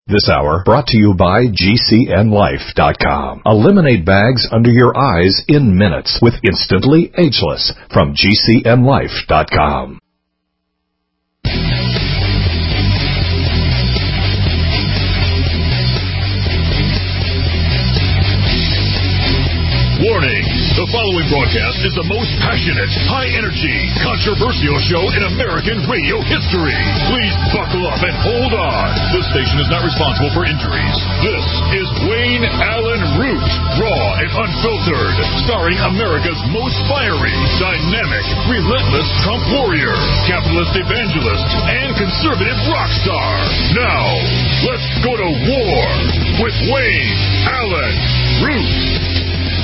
This hour brought to you by GCNLife.com. Eliminate bags under your eyes in minutes with Instantly Ageless from GCNLife.com. Warning! The following broadcast is the most passionate, high-energy, controversial show in American radio history. Please buckle up and hold on. This station is not responsible for injuries. This is Wayne Allen Root, raw and unfiltered, starring America's most fiery, dynamic, relentless Trump warrior, capitalist evangelist, and conservative rock star. Now, let's go to war with Wayne Allen Root.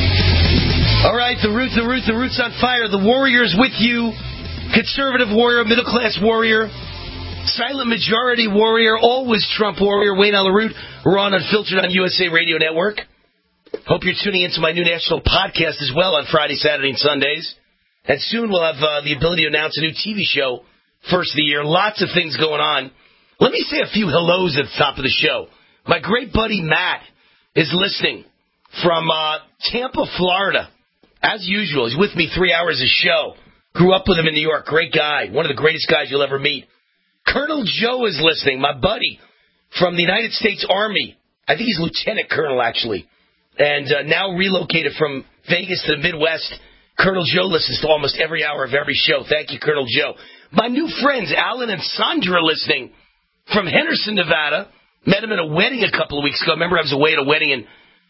All right, the Root's on fire. The Warrior's with you. Conservative warrior, middle-class warrior, silent majority warrior, always Trump warrior, Wayne Allen Root. We're on Unfiltered on USA Radio Network. Hope you're tuning into my new national podcast as well on Friday, Saturday, and Sundays. And soon we'll have the ability to announce a new TV show, first of the year. Lots of things going on. Let me say a few hellos at the top of the show. My great buddy Matt is listening from Tampa, Florida. As usual, he's with me 3 hours of show. Grew up with him in New York. Great guy. One of the greatest guys you'll ever meet. Colonel Joe is listening, my buddy from the United States Army. I think he's Lieutenant Colonel, actually. And now relocated from Vegas to the Midwest. Colonel Joe listens to almost every hour of every show. Thank you, Colonel Joe. My new friends, Alan and Sandra, listening from Henderson, Nevada. Met him at a wedding a couple of weeks ago. Remember, I was away at a wedding in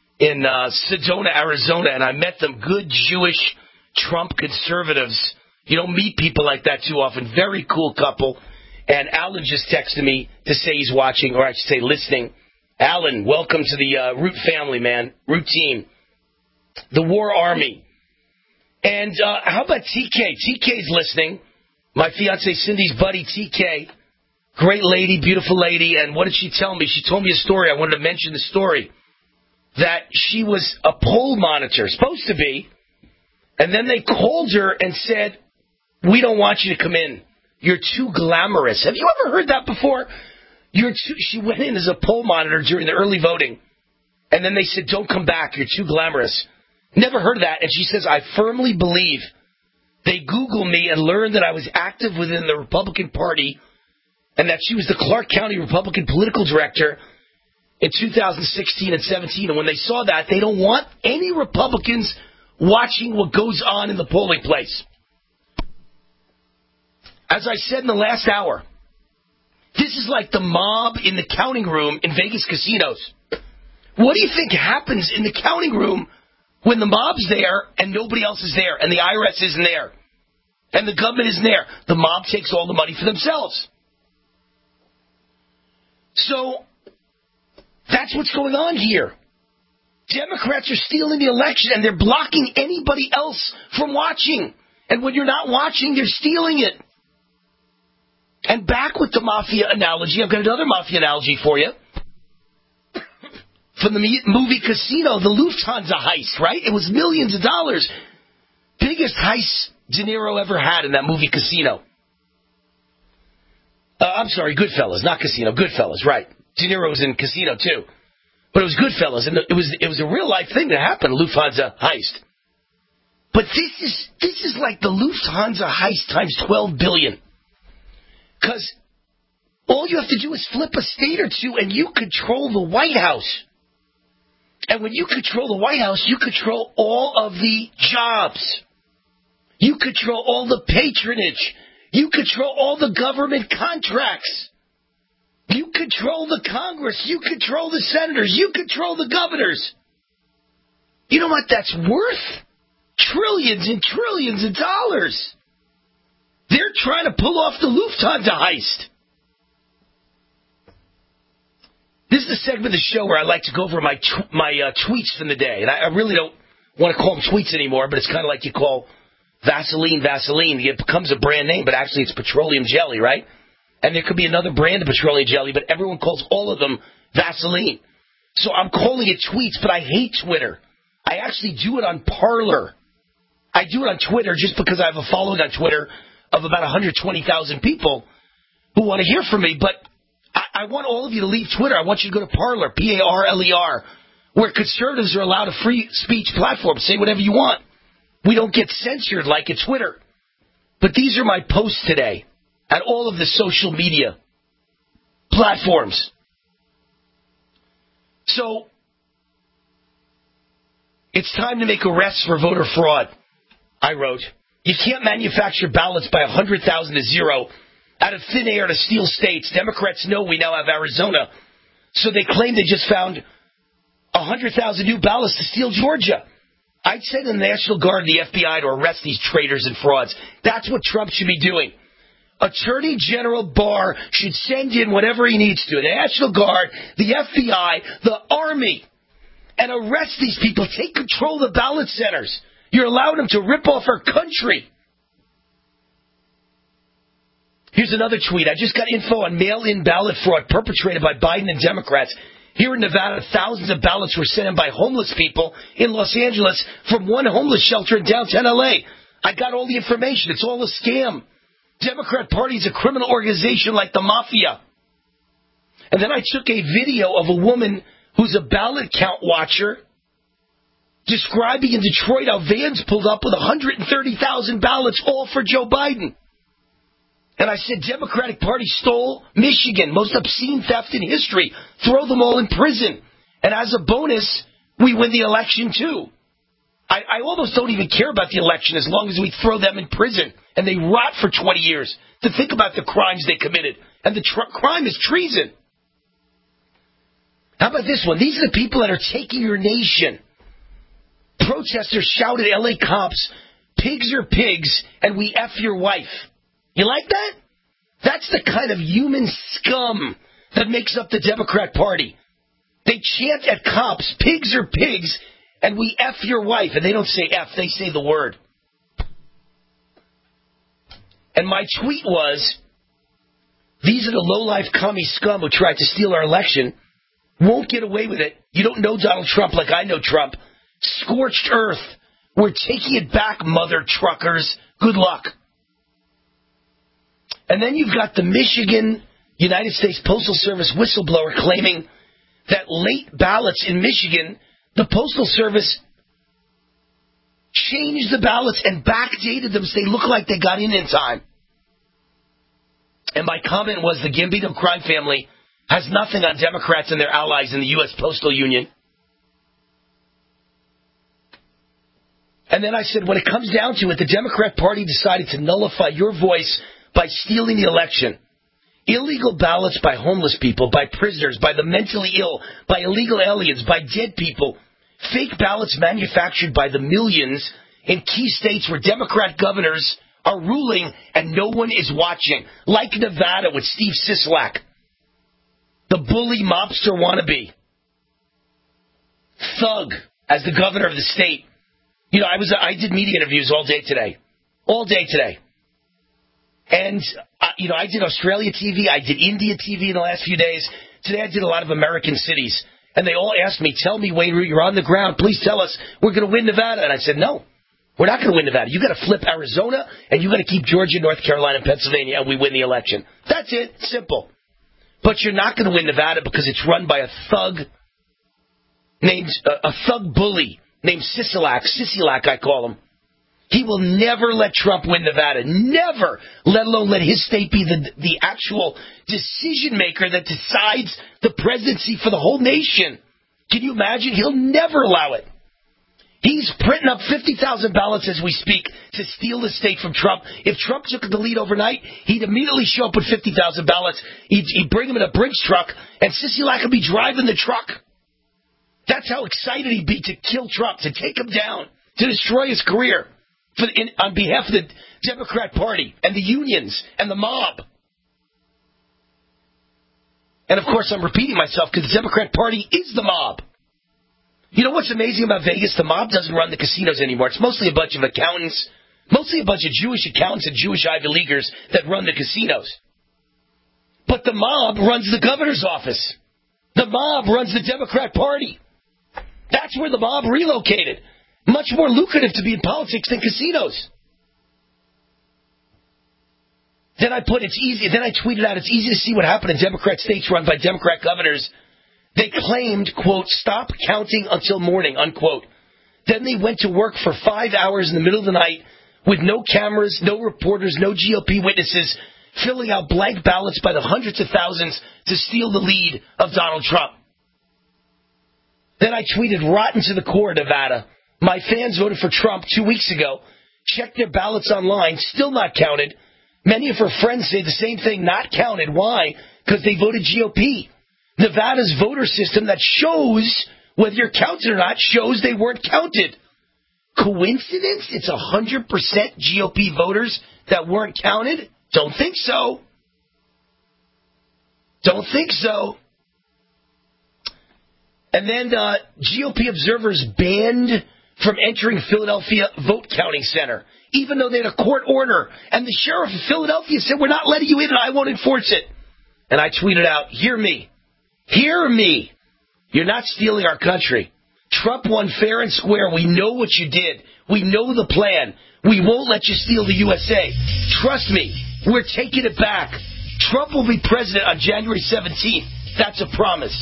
Sedona, Arizona, and I met them. Good Jewish Trump conservatives. You don't meet people like that too often. Very cool couple. And Alan just texted me to say he's watching, or I should say listening. Alan, welcome to the Root family, man. Root team. The War Army. And how about TK? TK's listening. My fiancée Cindy's buddy, TK. Great lady, beautiful lady. And what did she tell me? She told me a story. I wanted to mention the story. That she was a poll monitor, supposed to be, and then they called her and said, we don't want you to come in. You're too glamorous. Have you ever heard that before? She went in as a poll monitor during the early voting, and then they said, don't come back. You're too glamorous. Never heard of that. And she says, I firmly believe they Googled me and learned that I was active within the Republican Party and that she was the Clark County Republican political director in 2016 and 17, and when they saw that, they don't want any Republicans watching what goes on in the polling place. As I said in the last hour, this is like the mob in the counting room in Vegas casinos. What do you think happens in the counting room when the mob's there and nobody else is there, and the IRS isn't there, and the government isn't there? The mob takes all the money for themselves. So that's what's going on here. Democrats are stealing the election, and they're blocking anybody else from watching. And when you're not watching, they're stealing it. And back with the mafia analogy, I've got another mafia analogy for you. From the movie Casino, the Lufthansa heist, right? It was millions of dollars. Biggest heist De Niro ever had in that movie Casino. I'm sorry, Goodfellas, not Casino. Goodfellas, right. De Niro was in Casino, too. But it was Goodfellas, and it was a real-life thing that happened, Lufthansa heist. But this is like the Lufthansa heist times 12 billion. Because all you have to do is flip a state or two, and you control the White House. And when you control the White House, you control all of the jobs. You control all the patronage. You control all the government contracts. You control the Congress. You control the senators. You control the governors. You know what that's worth? Trillions and trillions of dollars. They're trying to pull off the Lufthansa heist. This is the segment of the show where I like to go over my tweets from the day. And I really don't want to call them tweets anymore, but it's kind of like you call Vaseline. It becomes a brand name, but actually it's petroleum jelly, right? And there could be another brand of petroleum jelly, but everyone calls all of them Vaseline. So I'm calling it tweets, but I hate Twitter. I actually do it on Parler. I do it on Twitter just because I have a following on Twitter of about 120,000 people who want to hear from me. But I want all of you to leave Twitter. I want you to go to Parler, Parler, where conservatives are allowed a free speech platform. Say whatever you want. We don't get censored like at Twitter. But these are my posts today at all of the social media platforms. So, it's time to make arrests for voter fraud, I wrote. You can't manufacture ballots by 100,000 to 0 out of thin air to steal states. Democrats know we now have Arizona. So they claim they just found 100,000 new ballots to steal Georgia. I'd say to the National Guard and the FBI to arrest these traitors and frauds. That's what Trump should be doing. Attorney General Barr should send in whatever he needs to. The National Guard, the FBI, the Army, and arrest these people. Take control of the ballot centers. You're allowing them to rip off our country. Here's another tweet. I just got info on mail-in ballot fraud perpetrated by Biden and Democrats. Here in Nevada, thousands of ballots were sent in by homeless people in Los Angeles from one homeless shelter in downtown L.A. I got all the information. It's all a scam. Democrat Party is a criminal organization like the mafia. And then I took a video of a woman who's a ballot count watcher describing in Detroit how vans pulled up with 130,000 ballots, all for Joe Biden. And I said, Democratic Party stole Michigan, most obscene theft in history. Throw them all in prison. And as a bonus, we win the election too. I almost don't even care about the election as long as we throw them in prison and they rot for 20 years to think about the crimes they committed. And the crime is treason. How about this one? These are the people that are taking your nation. Protesters shouted at LA cops, pigs are pigs, and we F your wife. You like that? That's the kind of human scum that makes up the Democrat Party. They chant at cops, pigs are pigs, and we F your wife. And they don't say F, they say the word. And my tweet was, these are the low-life commie scum who tried to steal our election. Won't get away with it. You don't know Donald Trump like I know Trump. Scorched earth. We're taking it back, mother truckers. Good luck. And then you've got the Michigan United States Postal Service whistleblower claiming that late ballots in Michigan, the Postal Service changed the ballots and backdated them so they look like they got in time. And my comment was the Gambino crime family has nothing on Democrats and their allies in the U.S. Postal Union. And then I said, when it comes down to it, the Democrat Party decided to nullify your voice by stealing the election. Illegal ballots by homeless people, by prisoners, by the mentally ill, by illegal aliens, by dead people. Fake ballots manufactured by the millions in key states where Democrat governors are ruling and no one is watching. Like Nevada with Steve Sisolak, the bully mobster wannabe. Thug as the governor of the state. You know, I did media interviews all day today. All day today. And, I did Australia TV. I did India TV in the last few days. Today I did a lot of American cities. And they all asked me, tell me, Wayne Root, you're on the ground. Please tell us we're going to win Nevada. And I said, no, we're not going to win Nevada. You got to flip Arizona, and you got to keep Georgia, North Carolina, and Pennsylvania, and we win the election. That's it. Simple. But you're not going to win Nevada because it's run by a thug named, a thug bully named Sisolak, I call him. He will never let Trump win Nevada. Never. Let alone let his state be the actual decision maker that decides the presidency for the whole nation. Can you imagine? He'll never allow it. He's printing up 50,000 ballots as we speak to steal the state from Trump. If Trump took the lead overnight, he'd immediately show up with 50,000 ballots. He'd bring them in a Brinks truck, and Sisolak would be driving the truck. That's how excited he'd be to kill Trump, to take him down, to destroy his career. On behalf of the Democrat Party and the unions and the mob. And, of course, I'm repeating myself because the Democrat Party is the mob. You know what's amazing about Vegas? The mob doesn't run the casinos anymore. It's mostly a bunch of accountants, mostly a bunch of Jewish accountants and Jewish Ivy Leaguers that run the casinos. But the mob runs the governor's office. The mob runs the Democrat Party. That's where the mob relocated. Much more lucrative to be in politics than casinos. Then I tweeted out, it's easy to see what happened in Democrat states run by Democrat governors. They claimed, quote, stop counting until morning, unquote. Then they went to work for 5 hours in the middle of the night with no cameras, no reporters, no GOP witnesses, filling out blank ballots by the hundreds of thousands to steal the lead of Donald Trump. Then I tweeted, rotten to the core, Nevada. My fans voted for Trump 2 weeks ago, checked their ballots online, still not counted. Many of her friends say the same thing, not counted. Why? Because they voted GOP. Nevada's voter system that shows whether you're counted or not shows they weren't counted. Coincidence? It's 100% GOP voters that weren't counted? Don't think so. Don't think so. And then GOP observers banned from entering Philadelphia vote counting center, even though they had a court order. And the sheriff of Philadelphia said, we're not letting you in and I won't enforce it. And I tweeted out, hear me. Hear me. You're not stealing our country. Trump won fair and square. We know what you did. We know the plan. We won't let you steal the USA. Trust me, we're taking it back. Trump will be president on January 17th. That's a promise.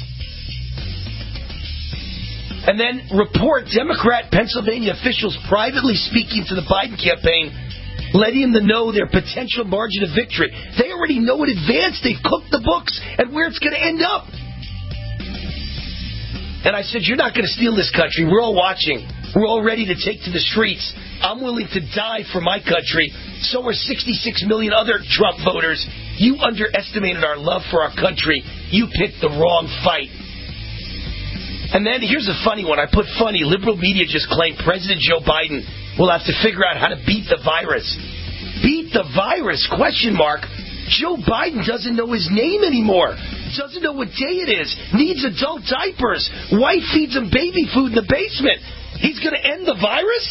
And then report Democrat Pennsylvania officials privately speaking to the Biden campaign, letting them know their potential margin of victory. They already know in advance. They've cooked the books and where it's going to end up. And I said, you're not going to steal this country. We're all watching. We're all ready to take to the streets. I'm willing to die for my country. So are 66 million other Trump voters. You underestimated our love for our country. You picked the wrong fight. And then here's a funny one. I put funny. Liberal media just claimed President Joe Biden will have to figure out how to beat the virus. Beat the virus? Question mark. Joe Biden doesn't know his name anymore. Doesn't know what day it is. Needs adult diapers. Wife feeds him baby food in the basement. He's going to end the virus?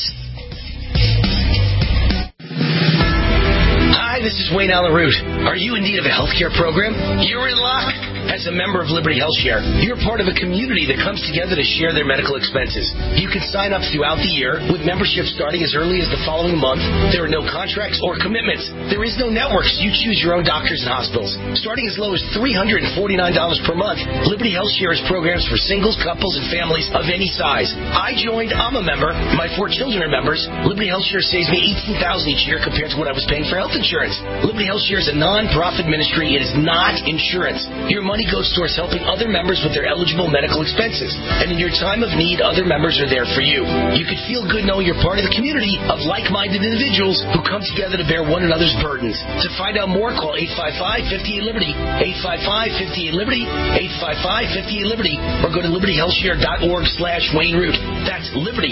Hi, this is Wayne Allen Root. Are you in need of a health care program? You're in luck. As a member of Liberty Health Share, you're part of a community that comes together to share their medical expenses. You can sign up throughout the year with membership starting as early as the following month. There are no contracts or commitments. There is no network, so you choose your own doctors and hospitals. Starting as low as $349 per month, Liberty Health Share has programs for singles, couples, and families of any size. I joined. I'm a member. My 4 children are members. Liberty Health Share saves me $18,000 each year compared to what I was paying for health insurance. Liberty Health Share is a non-profit ministry. It is not insurance. Your money goes towards helping other members with their eligible medical expenses. And in your time of need, other members are there for you. You can feel good knowing you're part of the community of like-minded individuals who come together to bear one another's burdens. To find out more, call 855-58-LIBERTY, 855-58-LIBERTY, 855-58-LIBERTY, or go to libertyhealthshare.org/Wayne Root. That's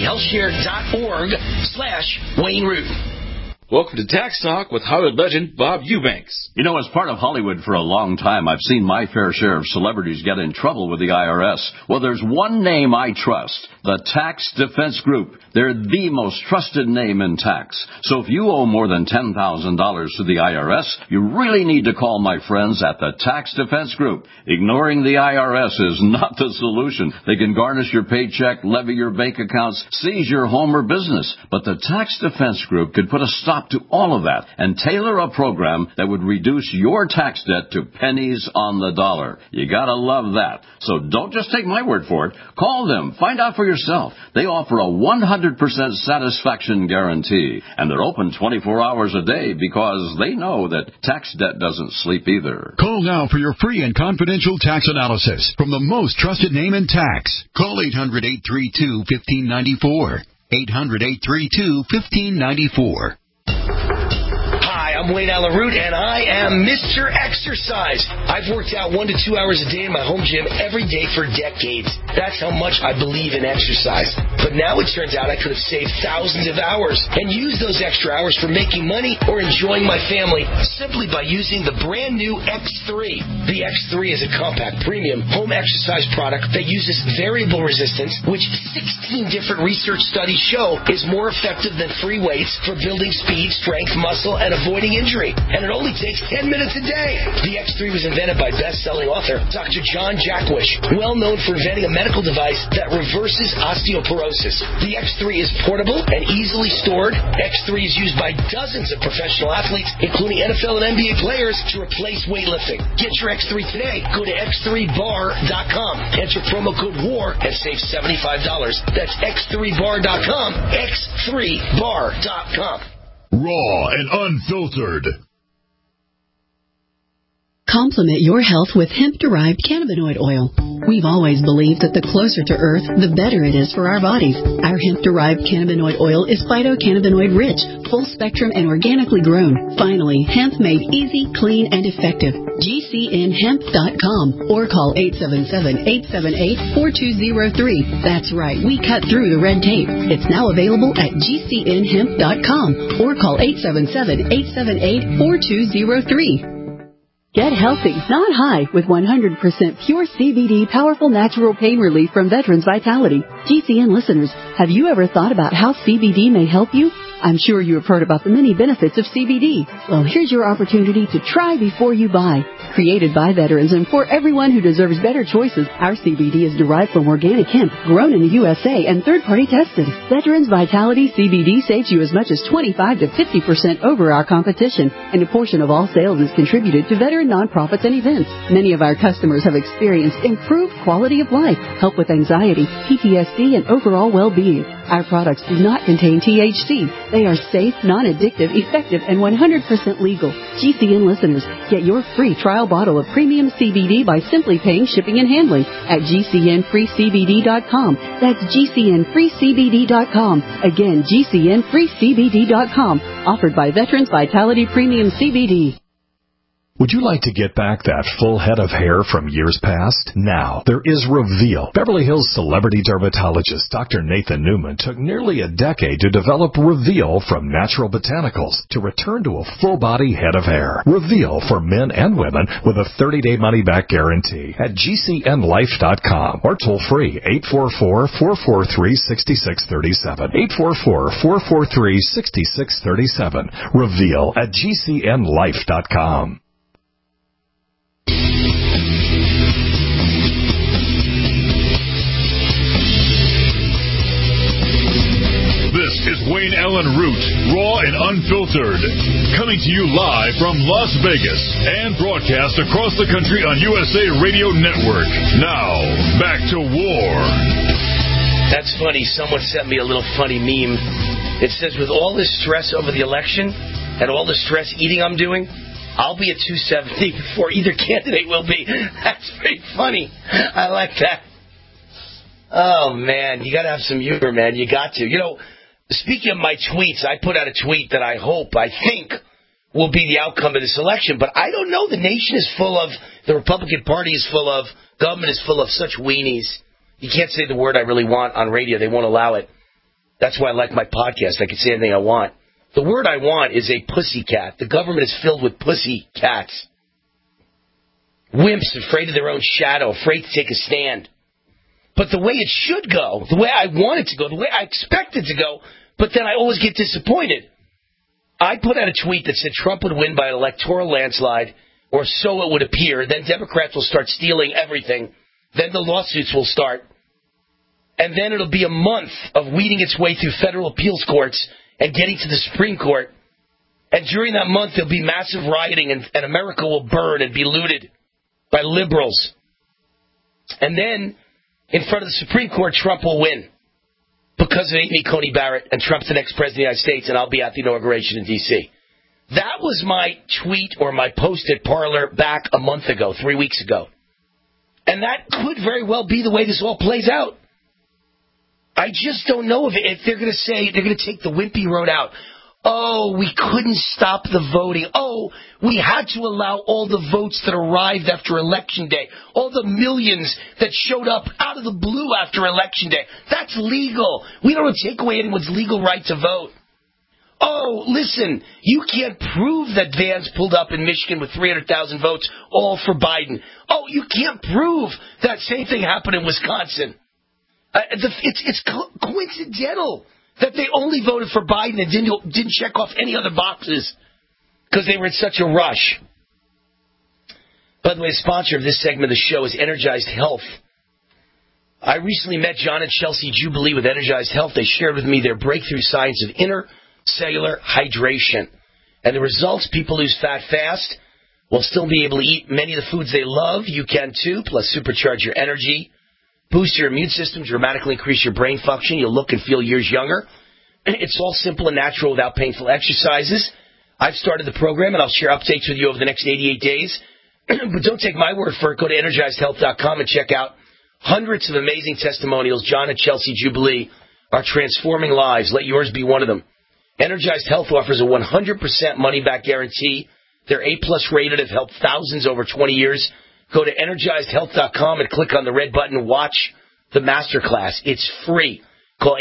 libertyhealthshare.org/Wayne Root. Welcome to Tax Talk with Hollywood legend Bob Eubanks. You know, as part of Hollywood for a long time, I've seen my fair share of celebrities get in trouble with the IRS. Well, there's one name I trust, the Tax Defense Group. They're the most trusted name in tax. So if you owe more than $10,000 to the IRS, you really need to call my friends at the Tax Defense Group. Ignoring the IRS is not the solution. They can garnish your paycheck, levy your bank accounts, seize your home or business. But the Tax Defense Group could put a stop to all of that and tailor a program that would reduce your tax debt to pennies on the dollar. You gotta love that. So don't just take my word for it. Call them. Find out for yourself. They offer a 100% satisfaction guarantee, and they're open 24 hours a day because they know that tax debt doesn't sleep either. Call now for your free and confidential tax analysis from the most trusted name in tax. Call 800-832-1594. 800-832-1594. I'm Wayne Allen Root, and I am Mr. Exercise. I've worked out 1 to 2 hours a day in my home gym every day for decades. That's how much I believe in exercise. But now it turns out I could have saved thousands of hours and used those extra hours for making money or enjoying my family simply by using the brand new X3. The X3 is a compact, premium home exercise product that uses variable resistance, which 16 different research studies show is more effective than free weights for building speed, strength, muscle, and avoiding injury, and it only takes 10 minutes a day. The X3 was invented by best-selling author Dr. John Jackwish, well known for inventing a medical medical device that reverses osteoporosis. The X3 is portable and easily stored. X3 is used by dozens of professional athletes, including NFL and NBA players, to replace weightlifting. Get your X3 today. Go to x3bar.com. Enter promo code WAR and save $75. That's x3bar.com. x3bar.com. Raw and unfiltered. Complement your health with hemp-derived cannabinoid oil. We've always believed that the closer to Earth, the better it is for our bodies. Our hemp-derived cannabinoid oil is phytocannabinoid-rich, full-spectrum, and organically grown. Finally, hemp made easy, clean, and effective. GCNhemp.com or call 877-878-4203. That's right, we cut through the red tape. It's now available at GCNhemp.com or call 877-878-4203. Get healthy, not high, with 100% pure CBD powerful natural pain relief from Veterans Vitality. GCN listeners, have you ever thought about how CBD may help you? I'm sure you have heard about the many benefits of CBD. Well, here's your opportunity to try before you buy. Created by veterans and for everyone who deserves better choices, our CBD is derived from organic hemp, grown in the USA, and third-party tested. Veterans Vitality CBD saves you as much as 25 to 50% over our competition, and a portion of all sales is contributed to veteran nonprofits and events. Many of our customers have experienced improved quality of life, help with anxiety, PTSD, and overall well-being. Our products do not contain THC. They are safe, non-addictive, effective, and 100% legal. GCN listeners, get your free trial bottle of premium CBD by simply paying shipping and handling at GCNFreeCBD.com. That's GCNFreeCBD.com. Again, GCNFreeCBD.com. Offered by Veterans Vitality Premium CBD. Would you like to get back that full head of hair from years past? Now, there is Reveal. Beverly Hills celebrity dermatologist Dr. Nathan Newman took nearly a decade to develop Reveal from natural botanicals to return to a full-body head of hair. Reveal for men and women with a 30-day money-back guarantee at GCNlife.com or toll-free 844-443-6637. 844-443-6637. Reveal at GCNlife.com. This is Wayne Allen Root, raw and unfiltered, coming to you live from Las Vegas and broadcast across the country on USA Radio Network. Now, back to war. That's funny. Someone sent me a little funny meme. It says, with all this stress over the election and all the stress eating I'm doing, I'll be at 270 before either candidate will be. That's pretty funny. I like that. Oh, man. You got to have some humor, man. You got to. You know, speaking of my tweets, I put out a tweet that I think will be the outcome of this election. But I don't know. The nation is full of, the Republican Party is full of, government is full of such weenies. You can't say the word I really want on radio. They won't allow it. That's why I like my podcast. I can say anything I want. The word I want is a pussycat. The government is filled with pussy cats. Wimps afraid of their own shadow, afraid to take a stand. But the way it should go, the way I want it to go, the way I expect it to go, but then I always get disappointed. I put out a tweet that said Trump would win by an electoral landslide, or so it would appear. Then Democrats will start stealing everything. Then the lawsuits will start. And then it'll be a month of weeding its way through federal appeals courts and getting to the Supreme Court. And during that month, there'll be massive rioting, and America will burn and be looted by liberals. And then, in front of the Supreme Court, Trump will win because of Amy Coney Barrett, and Trump's the next president of the United States, and I'll be at the inauguration in D.C. That was my tweet or my post at Parler back a month ago, 3 weeks ago. And that could very well be the way this all plays out. I just don't know if they're going to say, they're going to take the wimpy road out. Oh, we couldn't stop the voting. Oh, we had to allow all the votes that arrived after Election Day. All the millions that showed up out of the blue after Election Day. That's legal. We don't want to take away anyone's legal right to vote. Oh, listen, you can't prove that Vance pulled up in Michigan with 300,000 votes, all for Biden. Oh, you can't prove that same thing happened in Wisconsin. It's coincidental that they only voted for Biden and didn't check off any other boxes because they were in such a rush. By the way, the sponsor of this segment of the show is Energized Health. I I recently met John and Chelsea Jubilee with Energized Health. They shared with me their breakthrough science of intercellular hydration. And the results, people lose fat fast, will still be able to eat many of the foods they love. You can too, plus supercharge your energy, boost your immune system, dramatically increase your brain function. You'll look and feel years younger. It's all simple and natural without painful exercises. I've started the program, and I'll share updates with you over the next 88 days. But don't take my word for it. Go to EnergizedHealth.com and check out hundreds of amazing testimonials. John and Chelsea Jubilee are transforming lives. Let yours be one of them. Energized Health offers a 100% money-back guarantee. They're A-plus rated, have helped thousands over 20 years. Go to EnergizedHealth.com and click on the red button, watch the masterclass. It's free. Call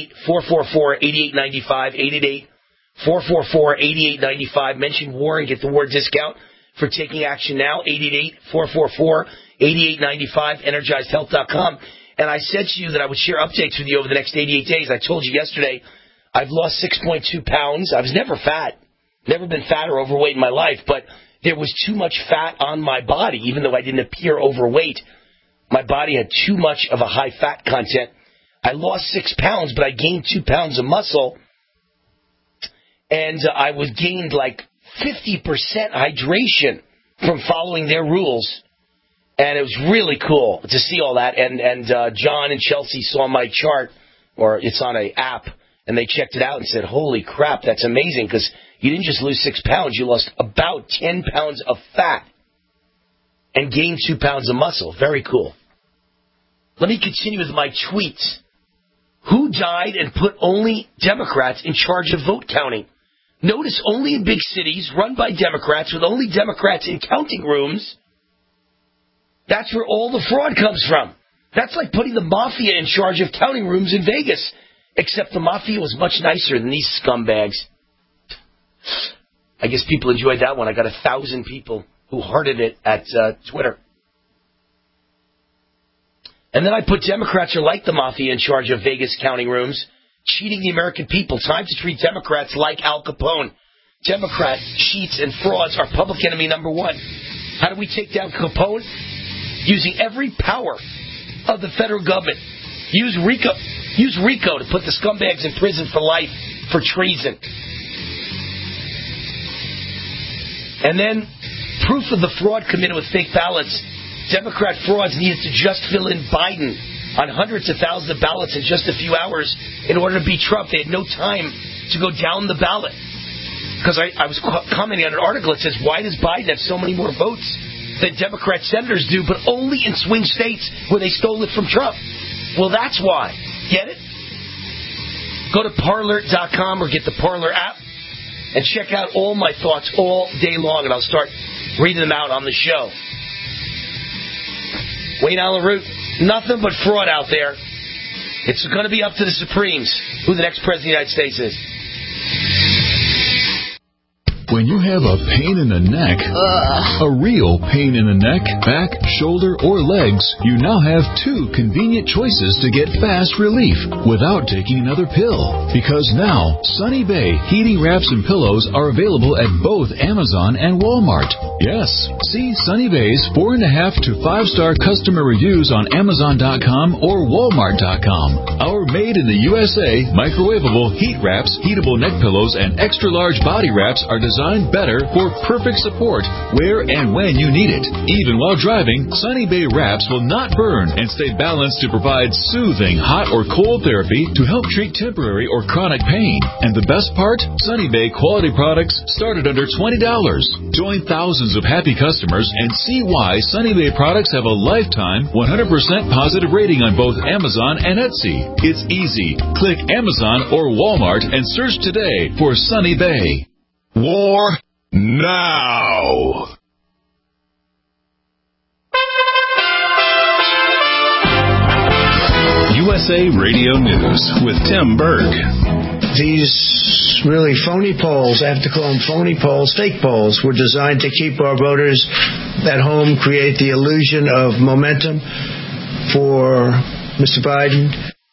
888-444-8895, 888-444-8895. Mention WAR and get the WAR discount for taking action now, 888-444-8895, EnergizedHealth.com. And I said to you that I would share updates with you over the next 88 days. I told you yesterday I've lost 6.2 pounds. I was never fat. Never been fat or overweight in my life, but there was too much fat on my body, even though I didn't appear overweight. My body had too much of a high fat content. I lost 6 pounds, but I gained 2 pounds of muscle, and I was gained like 50% hydration from following their rules, and it was really cool to see all that. And John and Chelsea saw my chart, or it's on an app, and they checked it out and said, holy crap, that's amazing, because you didn't just lose 6 pounds, you lost about 10 pounds of fat and gained 2 pounds of muscle. Very cool. Let me continue with my tweets. Who died and put only Democrats in charge of vote counting? Notice only in big cities run by Democrats with only Democrats in counting rooms. That's where all the fraud comes from. That's like putting the mafia in charge of counting rooms in Vegas. Except the mafia was much nicer than these scumbags. I guess people enjoyed that one. I got 1,000 people who hearted it at Twitter. And then I put Democrats are like the mafia in charge of Vegas counting rooms, cheating the American people. Time to treat Democrats like Al Capone. Democrat cheats and frauds are public enemy number one. How do we take down Capone? Using every power of the federal government. Use RICO to put the scumbags in prison for life for treason. And then proof of the fraud committed with fake ballots. Democrat frauds needed to just fill in Biden on hundreds of thousands of ballots in just a few hours in order to beat Trump. They had no time to go down the ballot. Because I was commenting on an article that says, why does Biden have so many more votes than Democrat senators do, but only in swing states where they stole it from Trump? Well, that's why. Get it? Go to Parler.com or get the Parler app and check out all my thoughts all day long, and I'll start reading them out on the show. Wayne Allyn Root, nothing but fraud out there. It's going to be up to the Supremes who the next president of the United States is. When you have a pain in the neck, a real pain in the neck, back, shoulder, or legs, you now have 2 convenient choices to get fast relief without taking another pill. Because now, Sunny Bay heating wraps and pillows are available at both Amazon and Walmart. Yes, see Sunny Bay's 4.5 to 5-star customer reviews on Amazon.com or Walmart.com. Our made in the USA microwavable heat wraps, heatable neck pillows, and extra large body wraps are designed better for perfect support where and when you need it. Even while driving, Sunny Bay wraps will not burn and stay balanced to provide soothing hot or cold therapy to help treat temporary or chronic pain. And the best part? Sunny Bay quality products start at under $20. Join thousands of happy customers and see why Sunny Bay products have a lifetime 100% positive rating on both Amazon and Etsy. It's easy. Click Amazon or Walmart and search today for Sunny Bay. War now. USA Radio News with Tim Berg. These really phony polls, I have to call them phony polls, fake polls, were designed to keep our voters at home, create the illusion of momentum for Mr. Biden.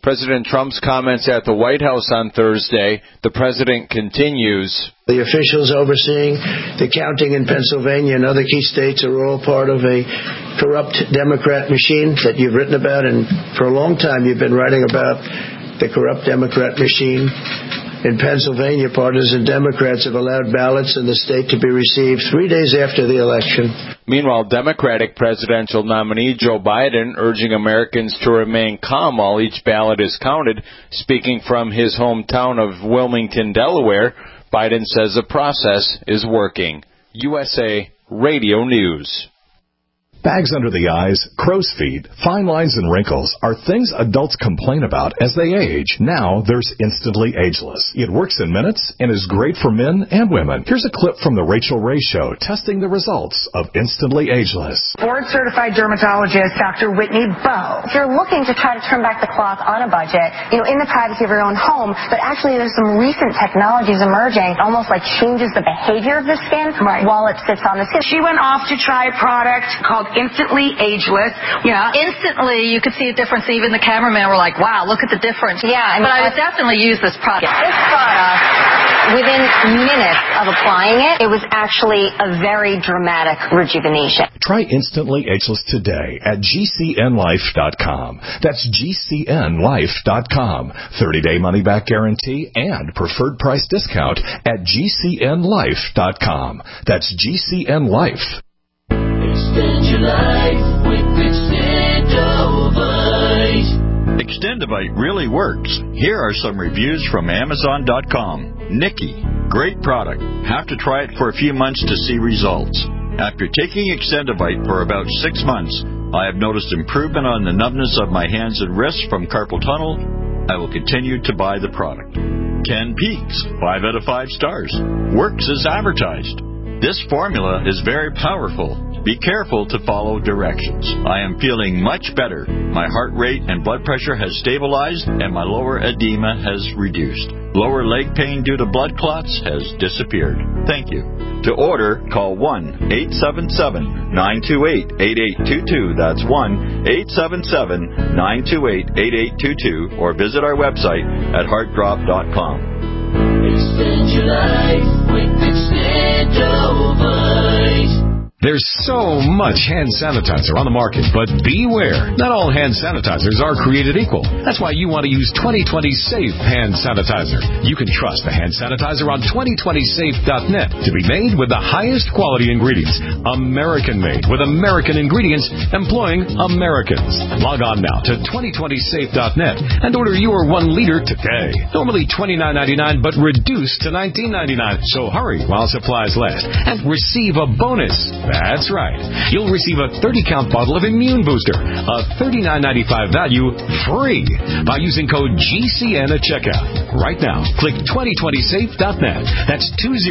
President Trump's comments at the White House on Thursday. The president continues. The officials overseeing the counting in Pennsylvania and other key states are all part of a corrupt Democrat machine that you've written about, and for a long time you've been writing about the corrupt Democrat machine. In Pennsylvania, partisan Democrats have allowed ballots in the state to be received 3 days after the election. Meanwhile, Democratic presidential nominee Joe Biden urging Americans to remain calm while each ballot is counted. Speaking from his hometown of Wilmington, Delaware, Biden says the process is working. USA Radio News. Bags under the eyes, crow's feet, fine lines, and wrinkles are things adults complain about as they age. Now there's Instantly Ageless. It works in minutes and is great for men and women. Here's a clip from The Rachel Ray Show testing the results of Instantly Ageless. Board-certified dermatologist Dr. Whitney Bowe. If you're looking to try to turn back the clock on a budget, in the privacy of your own home, but actually there's some recent technologies emerging, almost like changes the behavior of the skin while it sits on the skin. She went off to try a product called Instantly Ageless. Yeah, instantly you could see a difference. Even the cameraman were like, wow, look at the difference. Yeah, but I would definitely use this product. This product, within minutes of applying it, it was actually a very dramatic rejuvenation. Try Instantly Ageless today at GCNlife.com. That's GCNlife.com. 30-day money-back guarantee and preferred price discount at GCNlife.com. That's GCNlife. Extend your life with Extendovite. Extendovite really works. Here are some reviews from Amazon.com. Nikki, great product. Have to try it for a few months to see results. After taking Extendovite for about 6 months, I have noticed improvement on the numbness of my hands and wrists from carpal tunnel. I will continue to buy the product. Ken Peaks, 5 out of 5 stars. Works as advertised. This formula is very powerful. Be careful to follow directions. I am feeling much better. My heart rate and blood pressure has stabilized, and my lower edema has reduced. Lower leg pain due to blood clots has disappeared. Thank you. To order, call 1-877-928-8822. That's 1-877-928-8822. Or visit our website at heartdrop.com. Extend your life with Extendovite. There's so much hand sanitizer on the market, but beware. Not all hand sanitizers are created equal. That's why you want to use 2020 Safe Hand Sanitizer. You can trust the hand sanitizer on 2020safe.net to be made with the highest quality ingredients. American-made with American ingredients employing Americans. Log on now to 2020safe.net and order your 1 liter today. Normally $29.99, but reduced to $19.99. So hurry while supplies last and receive a bonus. That's right. You'll receive a 30-count bottle of Immune Booster, a $39.95 value, free by using code GCN at checkout. Right now, click 2020safe.net. That's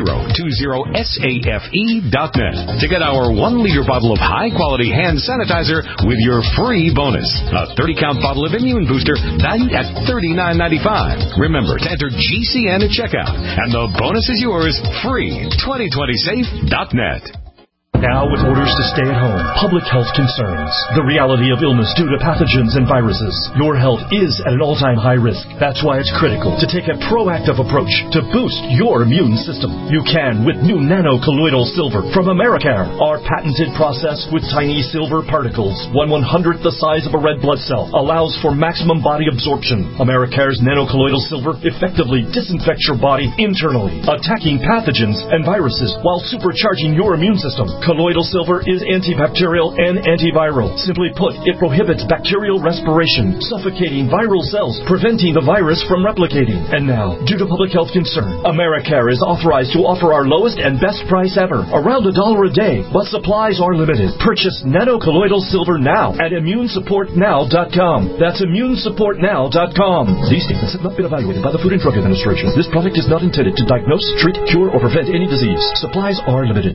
2020safe.net to get our 1-liter bottle of high-quality hand sanitizer with your free bonus. A 30-count bottle of Immune Booster valued at $39.95. Remember to enter GCN at checkout, and the bonus is yours free. 2020safe.net. Now, with orders to stay at home, public health concerns, the reality of illness due to pathogens and viruses, your health is at an all-time high risk. That's why it's critical to take a proactive approach to boost your immune system. You can with new nano-colloidal silver from Americare. Our patented process with tiny silver particles, 1/100th the size of a red blood cell, allows for maximum body absorption. Americare's nano-colloidal silver effectively disinfects your body internally, attacking pathogens and viruses while supercharging your immune system. Colloidal silver is antibacterial and antiviral. Simply put, it prohibits bacterial respiration, suffocating viral cells, preventing the virus from replicating. And now, due to public health concern, Americare is authorized to offer our lowest and best price ever, around $1 a day, but supplies are limited. Purchase nano-colloidal silver now at ImmuneSupportNow.com. That's ImmuneSupportNow.com. These statements have not been evaluated by the Food and Drug Administration. This product is not intended to diagnose, treat, cure, or prevent any disease. Supplies are limited.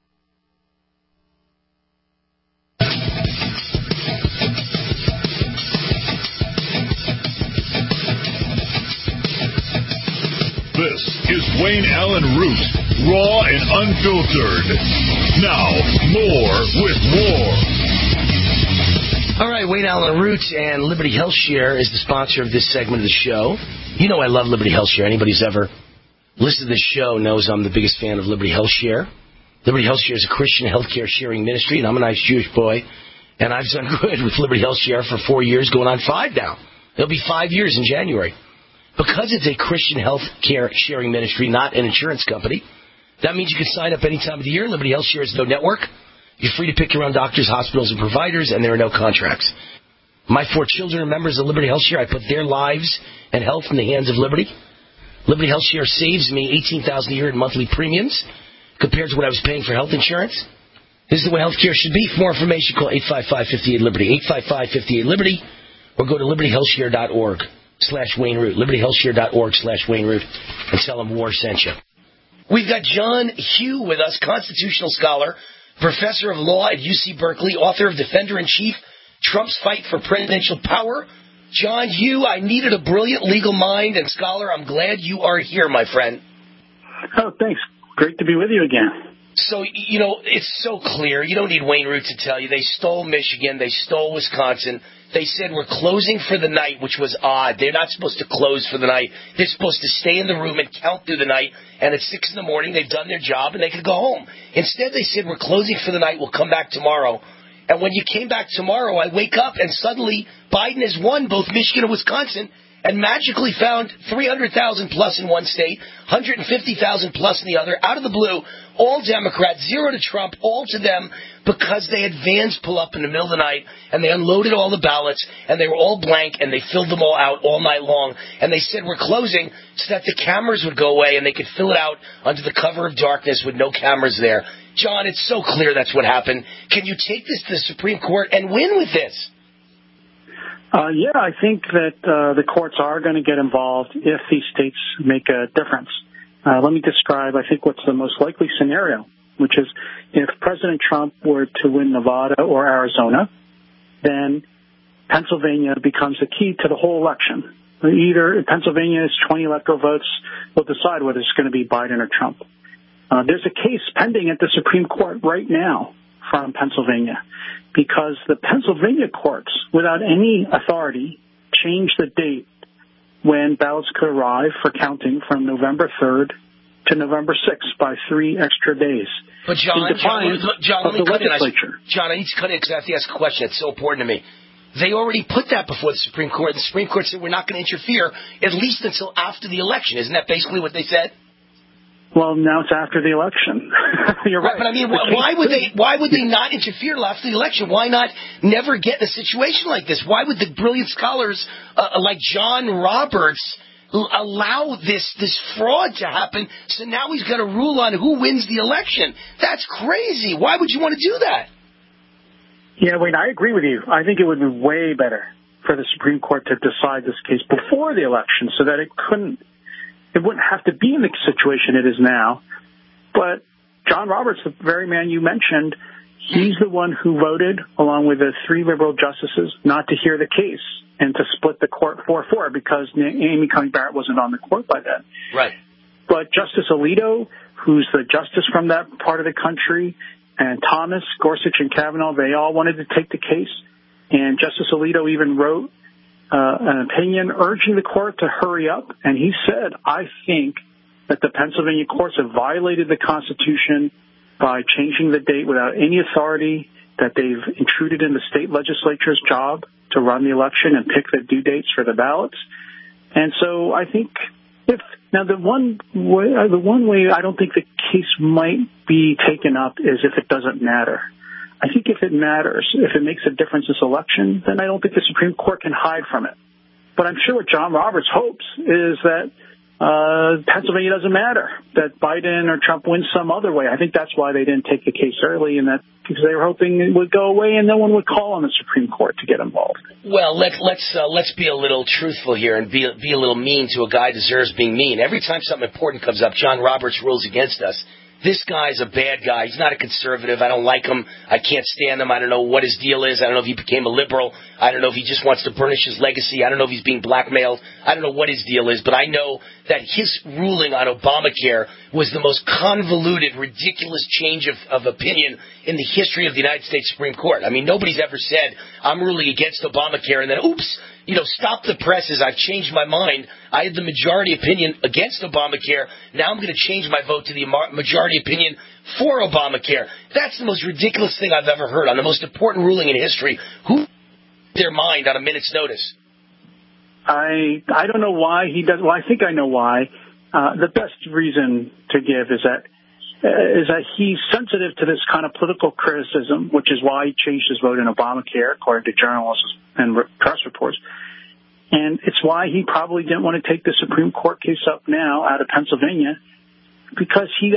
This is Wayne Allen Root, raw and unfiltered. Now, more with War. All right, Wayne Allen Roots and Liberty Health Share is the sponsor of this segment of the show. You know I love Liberty Health Share. Anybody who's ever listened to this show knows I'm the biggest fan of Liberty Health Share. Liberty Health Share is a Christian healthcare sharing ministry, and I'm a nice Jewish boy, and I've done good with Liberty Health Share for 4 years, going on 5 now. It'll be 5 years in January. Because it's a Christian healthcare sharing ministry, not an insurance company, that means you can sign up any time of the year. Liberty Health Share is no network. You're free to pick your own doctors, hospitals, and providers, and there are no contracts. My 4 children are members of Liberty Health Share. I put their lives and health in the hands of Liberty. Liberty Health Share saves me $18,000 a year in monthly premiums compared to what I was paying for health insurance. This is the way healthcare should be. For more information, call 855-58-LIBERTY, 855-58-LIBERTY, or go to libertyhealthshare.org/Wayne Root, libertyhealthshare.org/Wayne Root, and tell them War sent you. We've got John Hugh with us, constitutional scholar, professor of law at UC Berkeley, author of Defender-in-Chief, Trump's Fight for Presidential Power. John Hugh, I needed a brilliant legal mind and scholar. I'm glad you are here, my friend. Oh, thanks. Great to be with you again. So, you know, it's so clear. You don't need Wayne Root to tell you. They stole Michigan. They stole Wisconsin. They said we're closing for the night, which was odd. They're not supposed to close for the night. They're supposed to stay in the room and count through the night. And at 6 in the morning, they've done their job and they could go home. Instead, they said we're closing for the night. We'll come back tomorrow. And when you came back tomorrow, I wake up and suddenly Biden has won both Michigan and Wisconsin and magically found 300,000 plus in one state, 150,000 plus in the other, out of the blue, all Democrats, 0 to Trump, all to them, because they had vans pull up in the middle of the night, and they unloaded all the ballots, and they were all blank, and they filled them all out all night long, and they said we're closing so that the cameras would go away and they could fill it out under the cover of darkness with no cameras there. John, it's so clear that's what happened. Can you take this to the Supreme Court and win with this? Yeah, I think that the courts are going to get involved if these states make a difference. Let me describe, I think, what's the most likely scenario, which is if President Trump were to win Nevada or Arizona, then Pennsylvania becomes the key to the whole election. Either Pennsylvania's 20 electoral votes will decide whether it's going to be Biden or Trump. There's a case pending at the Supreme Court right now from Pennsylvania because the Pennsylvania courts, without any authority, changed the date when ballots could arrive for counting from November 3rd to November 6th by 3 extra days. But John, let me cut in. John, I need to cut in because I have to ask a question. It's so important to me. They already put that before the Supreme Court. The Supreme Court said we're not going to interfere at least until after the election. Isn't that basically what they said? Well, now it's after the election. You're right. But I mean, why would they not interfere after the election? Why not never get in a situation like this? Why would the brilliant scholars like John Roberts allow this fraud to happen? So now he's got to rule on who wins the election. That's crazy. Why would you want to do that? Yeah, Wayne, I agree with you. I think it would be way better for the Supreme Court to decide this case before the election so that it wouldn't have to be in the situation it is now. But John Roberts, the very man you mentioned, he's the one who voted, along with the 3 liberal justices, not to hear the case and to split the court 4-4 because Amy Coney Barrett wasn't on the court by then. Right. But Justice Alito, who's the justice from that part of the country, and Thomas, Gorsuch, and Kavanaugh, they all wanted to take the case. And Justice Alito even wrote an opinion urging the court to hurry up, and he said, I think that the Pennsylvania courts have violated the Constitution by changing the date without any authority, that they've intruded in the state legislature's job to run the election and pick the due dates for the ballots. And so I think the one way I don't think the case might be taken up is if it doesn't matter. I think if it matters, if it makes a difference this election, then I don't think the Supreme Court can hide from it. But I'm sure what John Roberts hopes is that Pennsylvania doesn't matter, that Biden or Trump wins some other way. I think that's why they didn't take the case early, and that because they were hoping it would go away and no one would call on the Supreme Court to get involved. Well, let's be a little truthful here and be a little mean to a guy who deserves being mean. Every time something important comes up, John Roberts rules against us. This guy's a bad guy. He's not a conservative. I don't like him. I can't stand him. I don't know what his deal is. I don't know if he became a liberal. I don't know if he just wants to burnish his legacy. I don't know if he's being blackmailed. I don't know what his deal is, but I know that his ruling on Obamacare was the most convoluted, ridiculous change of opinion in the history of the United States Supreme Court. I mean, nobody's ever said, I'm ruling against Obamacare, and then, oops, stop the presses, I've changed my mind. I had the majority opinion against Obamacare. Now I'm going to change my vote to the majority opinion for Obamacare. That's the most ridiculous thing I've ever heard on the most important ruling in history. Who their mind on a minute's notice? I don't know why he does. Well, I think I know why. The best reason to give is that he's sensitive to this kind of political criticism, which is why he changed his vote in Obamacare, according to journalists and press reports. And it's why he probably didn't want to take the Supreme Court case up now out of Pennsylvania, because he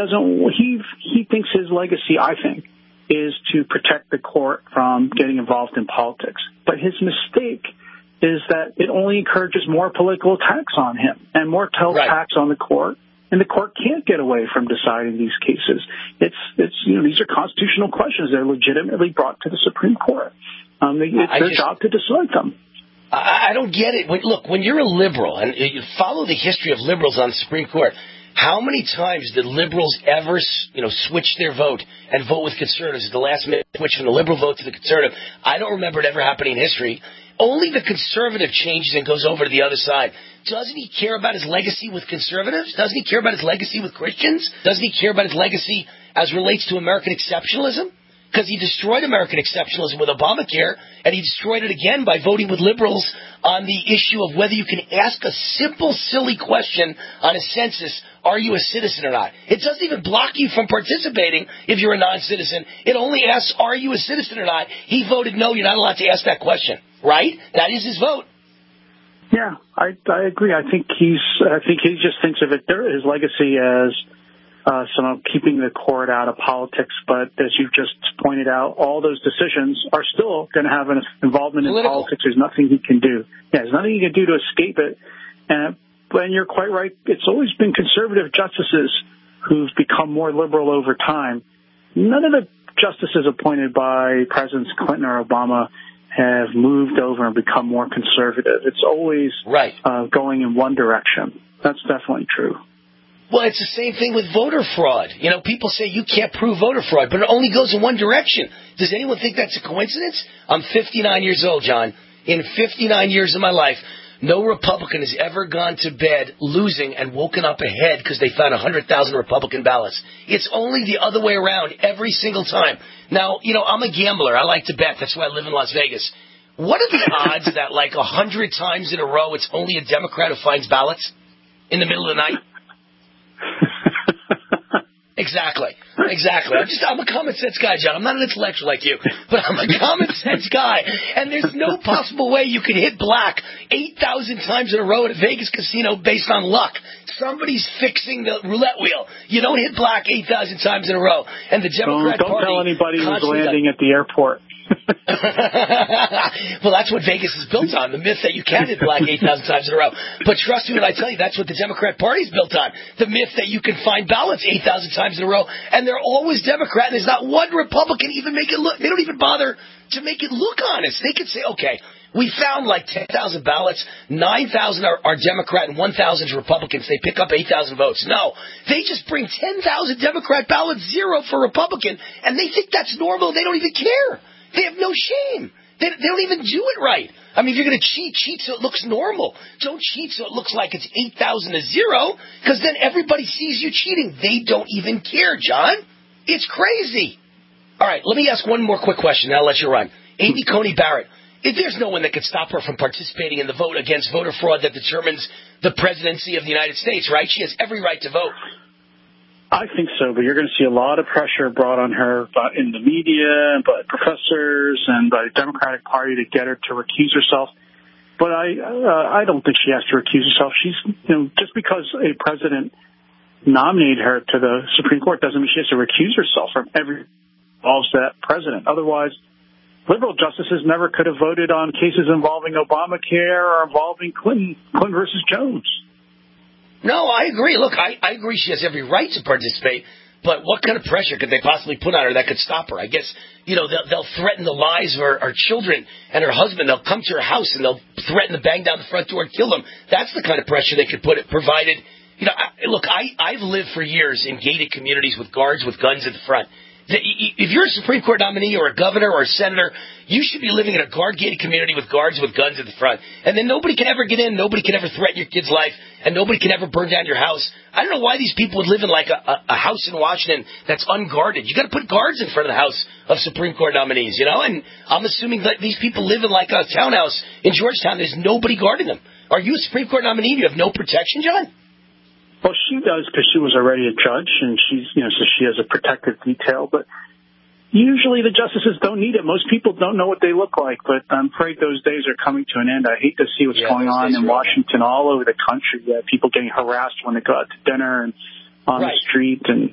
thinks his legacy, I think, is to protect the court from getting involved in politics. But his mistake is that it only encourages more political attacks on him and more attacks on the court. And the court can't get away from deciding these cases. These are constitutional questions. They're legitimately brought to the Supreme Court. It's their job to decide them. I don't get it. Look, when you're a liberal and you follow the history of liberals on the Supreme Court, how many times did liberals ever, switch their vote and vote with conservatives at the last minute, switch from the liberal vote to the conservative? I don't remember it ever happening in history. Only the conservative changes and goes over to the other side. Doesn't he care about his legacy with conservatives? Doesn't he care about his legacy with Christians? Doesn't he care about his legacy as relates to American exceptionalism? Because he destroyed American exceptionalism with Obamacare, and he destroyed it again by voting with liberals on the issue of whether you can ask a simple, silly question on a census, are you a citizen or not? It doesn't even block you from participating if you're a non-citizen. It only asks, are you a citizen or not? He voted no, you're not allowed to ask that question, right? That is his vote. Yeah, I agree. I think he just thinks of it, his legacy as keeping the court out of politics, but as you've just pointed out, all those decisions are still going to have an involvement in politics. There's nothing he can do. Yeah, there's nothing he can do to escape it. And you're quite right. It's always been conservative justices who've become more liberal over time. None of the justices appointed by Presidents Clinton or Obama have moved over and become more conservative. It's always going in one direction. That's definitely true. Well, it's the same thing with voter fraud. People say you can't prove voter fraud, but it only goes in one direction. Does anyone think that's a coincidence? I'm 59 years old, John. In 59 years of my life, no Republican has ever gone to bed losing and woken up ahead because they found 100,000 Republican ballots. It's only the other way around every single time. Now, I'm a gambler. I like to bet. That's why I live in Las Vegas. What are the odds that 100 times in a row it's only a Democrat who finds ballots in the middle of the night? Exactly. I'm a common sense guy, John. I'm not an intellectual like you, but I'm a common sense guy. And there's no possible way you can hit black 8,000 times in a row at a Vegas casino based on luck. Somebody's fixing the roulette wheel. You don't hit black 8,000 times in a row. And the Democrat Party... Don't tell anybody who's landing at the airport. Well, that's what Vegas is built on, the myth that you can hit black 8,000 times in a row. But trust me when I tell you, that's what the Democrat Party is built on, the myth that you can find ballots 8,000 times in a row, and they're always Democrat, and there's not one Republican even make it look, they don't even bother to make it look honest. They could say, okay, we found 10,000 ballots, 9,000 are Democrat and 1,000 is Republicans. They pick up 8,000 votes. No, they just bring 10,000 Democrat ballots, 0 for Republican, and they think that's normal. They don't even care. They have no shame. They don't even do it right. I mean, if you're going to cheat so it looks normal. Don't cheat so it looks like it's 8,000 to 0, because then everybody sees you cheating. They don't even care, John. It's crazy. All right, let me ask one more quick question, and I'll let you run. Amy Coney Barrett, there's no one that could stop her from participating in the vote against voter fraud that determines the presidency of the United States, right? She has every right to vote. I think so, but you're going to see a lot of pressure brought on her in the media, by professors, and by the Democratic Party to get her to recuse herself. But I don't think she has to recuse herself. She's, just because a president nominated her to the Supreme Court doesn't mean she has to recuse herself from every involves that president. Otherwise, liberal justices never could have voted on cases involving Obamacare or involving Clinton versus Jones. No, I agree. Look, I agree she has every right to participate, but what kind of pressure could they possibly put on her that could stop her? I guess, they'll threaten the lives of her children and her husband. They'll come to her house and they'll threaten to bang down the front door and kill them. That's the kind of pressure they could put it, provided I've lived for years in gated communities with guards with guns at the front. If you're a Supreme Court nominee or a governor or a senator, you should be living in a guard-gated community with guards with guns at the front. And then nobody can ever get in, nobody can ever threaten your kid's life, and nobody can ever burn down your house. I don't know why these people would live in like a house in Washington that's unguarded. You got to put guards in front of the house of Supreme Court nominees, And I'm assuming that these people live in like a townhouse in Georgetown. There's nobody guarding them. Are you a Supreme Court nominee and you have no protection, John? Well, she does because she was already a judge, and she's, so she has a protective detail. But usually the justices don't need it. Most people don't know what they look like, but I'm afraid those days are coming to an end. I hate to see what's going on in Washington, all over the country. People getting harassed when they go out to dinner and on the street, and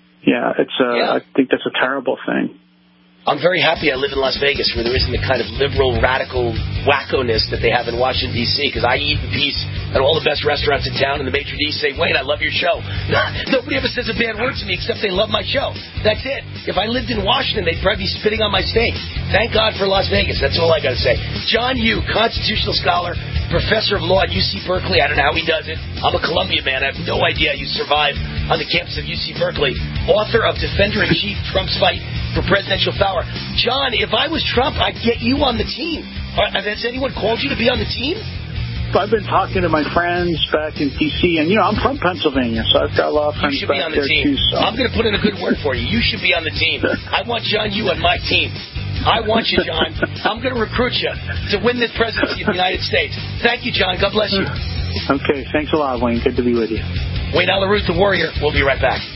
I think that's a terrible thing. I'm very happy I live in Las Vegas, where there isn't the kind of liberal, radical wacko-ness that they have in Washington, D.C., because I eat in peace at all the best restaurants in town, and the maitre d's say, Wayne, I love your show. Nobody ever says a bad word to me except they love my show. That's it. If I lived in Washington, they'd probably be spitting on my steak. Thank God for Las Vegas. That's all I got to say. John Yoo, constitutional scholar, professor of law at UC Berkeley. I don't know how he does it. I'm a Columbia man. I have no idea you survive on the campus of UC Berkeley. Author of Defender-in-Chief, Trump's Fight for Presidential Power. John, if I was Trump, I'd get you on the team. Has anyone called you to be on the team? I've been talking to my friends back in D.C., and, I'm from Pennsylvania, so I've got a lot of friends back there, too. So. I'm going to put in a good word for you. You should be on the team. I want John Yoo on my team. I want you, John. I'm going to recruit you to win this presidency of the United States. Thank you, John. God bless you. Okay, thanks a lot, Wayne. Good to be with you. Wayne Allen Root, the Warrior. We'll be right back.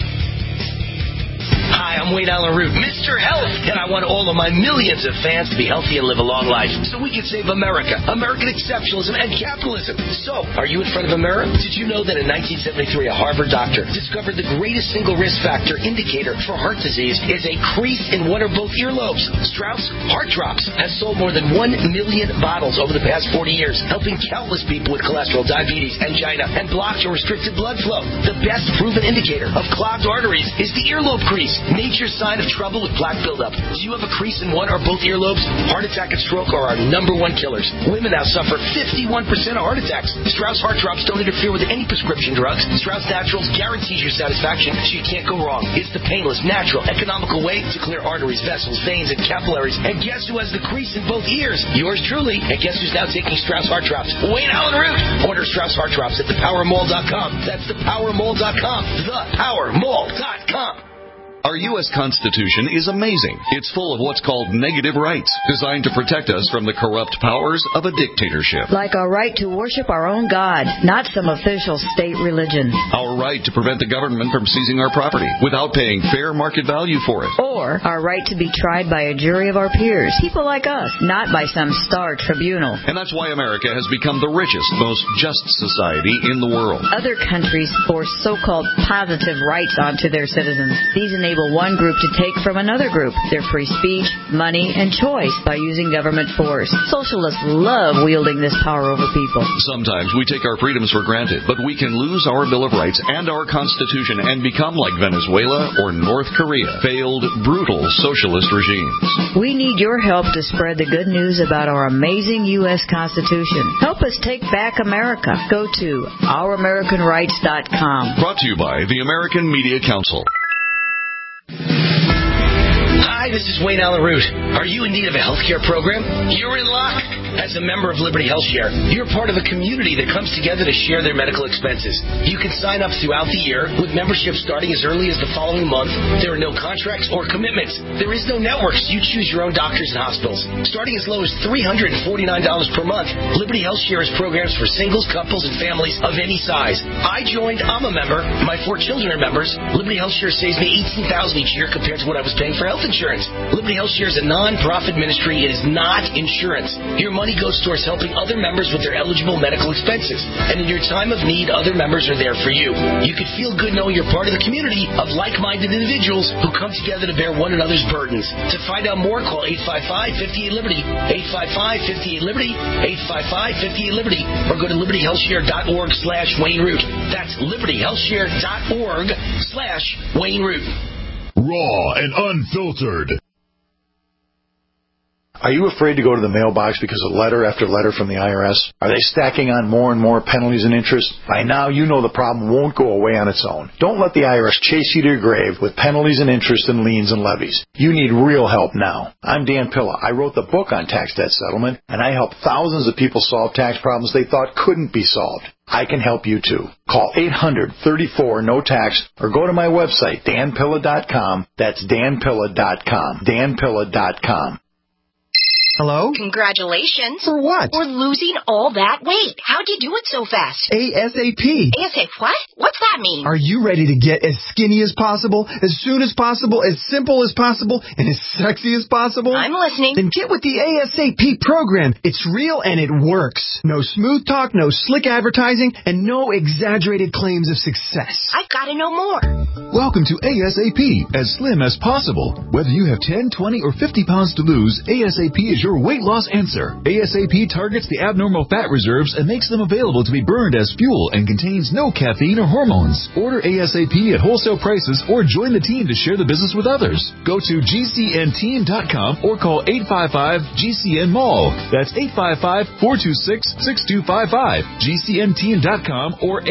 Hi, I'm Wayne Allen Root, Mr. Health, and I want all of my millions of fans to be healthy and live a long life so we can save America, American exceptionalism, and capitalism. So, are you in front of a mirror? Did you know that in 1973 a Harvard doctor discovered the greatest single risk factor indicator for heart disease is a crease in one or both earlobes? Strauss Heart Drops has sold more than 1 million bottles over the past 40 years, helping countless people with cholesterol, diabetes, angina, and blocked or restricted blood flow. The best proven indicator of clogged arteries is the earlobe crease. Nature's sign of trouble with plaque buildup. Do you have a crease in one or both earlobes? Heart attack and stroke are our number one killers. Women now suffer 51% of heart attacks. Strauss Heart Drops don't interfere with any prescription drugs. Strauss Naturals guarantees your satisfaction, so you can't go wrong. It's the painless, natural, economical way to clear arteries, vessels, veins, and capillaries. And guess who has the crease in both ears? Yours truly. And guess who's now taking Strauss Heart Drops? Wayne Allen Root. Order Strauss Heart Drops at thepowermall.com. That's thepowermall.com. Thepowermall.com. Our U.S. Constitution is amazing. It's full of what's called negative rights, designed to protect us from the corrupt powers of a dictatorship. Like our right to worship our own God, not some official state religion. Our right to prevent the government from seizing our property without paying fair market value for it. Or our right to be tried by a jury of our peers, people like us, not by some star tribunal. And that's why America has become the richest, most just society in the world. Other countries force so-called positive rights onto their citizens. These enable one group to take from another group their free speech, money, and choice by using government force. Socialists love wielding this power over people. Sometimes we take our freedoms for granted, but we can lose our Bill of Rights and our Constitution and become like Venezuela or North Korea, failed, brutal socialist regimes. We need your help to spread the good news about our amazing U.S. Constitution. Help us take back America. Go to ouramericanrights.com. Brought to you by the American Media Council. Hi, this is Wayne Allen Root. Are you in need of a health care program? You're in luck. As a member of Liberty Health Share, you're part of a community that comes together to share their medical expenses. You can sign up throughout the year with membership starting as early as the following month. There are no contracts or commitments. There is no network, so you choose your own doctors and hospitals. Starting as low as $349 per month, Liberty Health Share has programs for singles, couples, and families of any size. I joined. I'm a member. My 4 children are members. Liberty Health Share saves me $18,000 each year compared to what I was paying for health insurance. Liberty Health Share is a non-profit ministry. It is not insurance. Your money goes towards helping other members with their eligible medical expenses. And in your time of need, other members are there for you. You can feel good knowing you're part of the community of like-minded individuals who come together to bear one another's burdens. To find out more, call 855-58-LIBERTY, 855-58-LIBERTY, 855-58-LIBERTY, or go to libertyhealthshare.org/Wayne Root. That's libertyhealthshare.org/Wayne Root. Raw and unfiltered. Are you afraid to go to the mailbox because of letter after letter from the IRS? Are they stacking on more and more penalties and interest? By now, you know the problem won't go away on its own. Don't let the IRS chase you to your grave with penalties and interest and liens and levies. You need real help now. I'm Dan Pilla. I wrote the book on tax debt settlement, and I help thousands of people solve tax problems they thought couldn't be solved. I can help you too. Call 800-34-NO-TAX or go to my website, danpilla.com. That's danpilla.com. danpilla.com. Hello? Congratulations. For what? For losing all that weight. How'd you do it so fast? ASAP. ASAP what? What's that mean? Are you ready to get as skinny as possible, as soon as possible, as simple as possible, and as sexy as possible? I'm listening. Then get with the ASAP program. It's real and it works. No smooth talk, no slick advertising, and no exaggerated claims of success. I've got to know more. Welcome to ASAP, as slim as possible. Whether you have 10, 20, or 50 pounds to lose, ASAP is your weight loss answer. ASAP targets the abnormal fat reserves and makes them available to be burned as fuel and contains no caffeine or hormones. Order ASAP at wholesale prices or join the team to share the business with others. Go to GCNteam.com or call 855-GCN-MALL. That's 855-426-6255. GCNteam.com or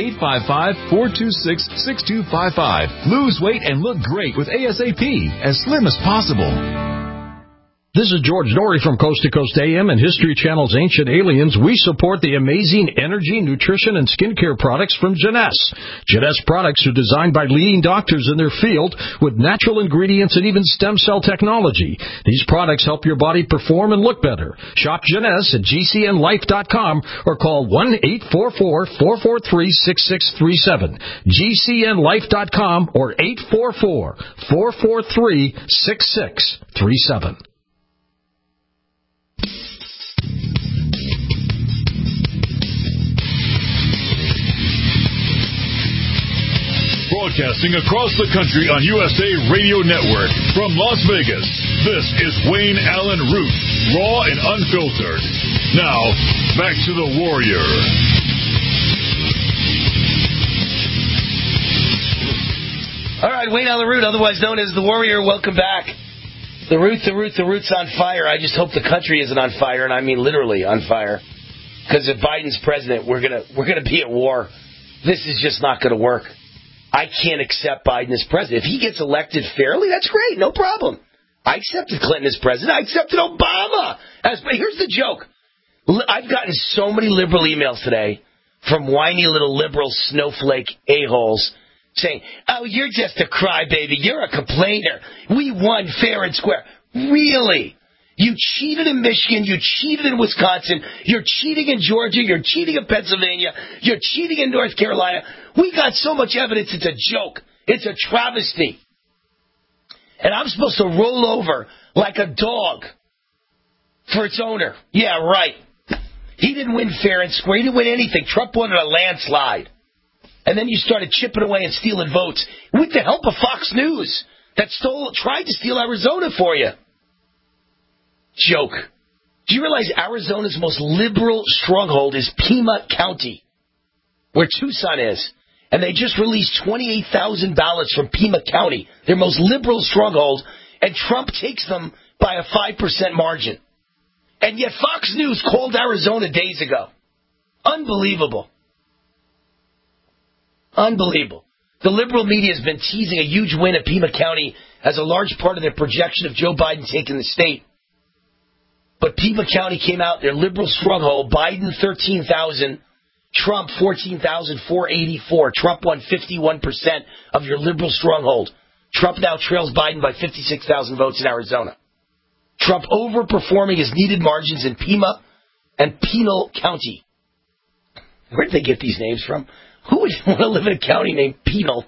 855-426-6255. Lose weight and look great with ASAP, as slim as possible. This is George Norrie from Coast to Coast AM and History Channel's Ancient Aliens. We support the amazing energy, nutrition, and skincare products from Jeunesse. Jeunesse products are designed by leading doctors in their field with natural ingredients and even stem cell technology. These products help your body perform and look better. Shop Jeunesse at GCNlife.com or call 1-844-443-6637. GCNlife.com or 844-443-6637. Broadcasting across the country on USA Radio Network from Las Vegas, this is Wayne Allen Root, raw and unfiltered. Now, back to the Warrior. All right, Wayne Allen Root, otherwise known as the Warrior, welcome back. The Root's on fire. I just hope the country isn't on fire, and I mean literally on fire. Because if Biden's president, we're gonna be at war. This is just not gonna work. I can't accept Biden as president. If he gets elected fairly, that's great, no problem. I accepted Clinton as president. I accepted Obama as president. Here's the joke. I've gotten so many liberal emails today from whiny little liberal snowflake a-holes saying, oh, you're just a crybaby. You're a complainer. We won fair and square. Really? You cheated in Michigan. You cheated in Wisconsin. You're cheating in Georgia. You're cheating in Pennsylvania. You're cheating in North Carolina. We got so much evidence, it's a joke. It's a travesty. And I'm supposed to roll over like a dog for its owner. Yeah, right. He didn't win fair and square. He didn't win anything. Trump won in a landslide. And then you started chipping away and stealing votes with the help of Fox News that tried to steal Arizona for you. Joke. Do you realize Arizona's most liberal stronghold is Pima County, where Tucson is? And they just released 28,000 ballots from Pima County, their most liberal stronghold, and Trump takes them by a 5% margin. And yet Fox News called Arizona days ago. Unbelievable. Unbelievable. The liberal media has been teasing a huge win at Pima County as a large part of their projection of Joe Biden taking the state. But Pima County came out, their liberal stronghold, Biden 13,000, Trump 14,484. Trump won 51% of your liberal stronghold. Trump now trails Biden by 56,000 votes in Arizona. Trump overperforming his needed margins in Pima and Pinal County. Where did they get these names from? Who would want to live in a county named Penal?